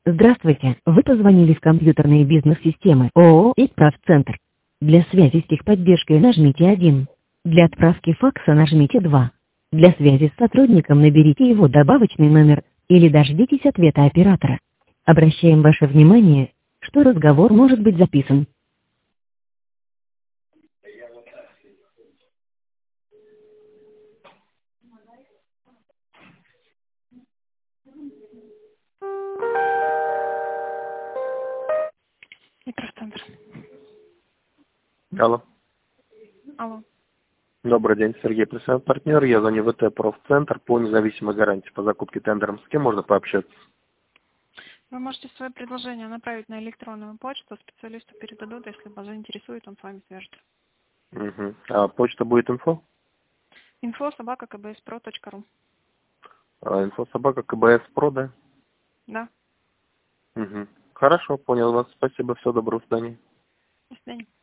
Здравствуйте, вы позвонили в компьютерные бизнес-системы ООО «Итправцентр». Для связи с техподдержкой нажмите 1. Для отправки факса нажмите 2. Для связи с сотрудником наберите его добавочный номер или дождитесь ответа оператора. Обращаем ваше внимание, что разговор может быть записан. Микроцентр. Алло. Алло. Добрый день, Сергей, представляю партнер. Я звоню в ВТ Профцентр по независимой гарантии по закупке тендером. С кем можно пообщаться? Вы можете свое предложение направить на электронную почту, специалисту передадут, если вас заинтересует, он с вами свяжется. Угу. А почта будет инфо? info@kbspro.ru. Инфо-собака КБС-Про, да? Да. Угу. Хорошо, понял вас. Спасибо, всего доброго, до свидания. До свидания.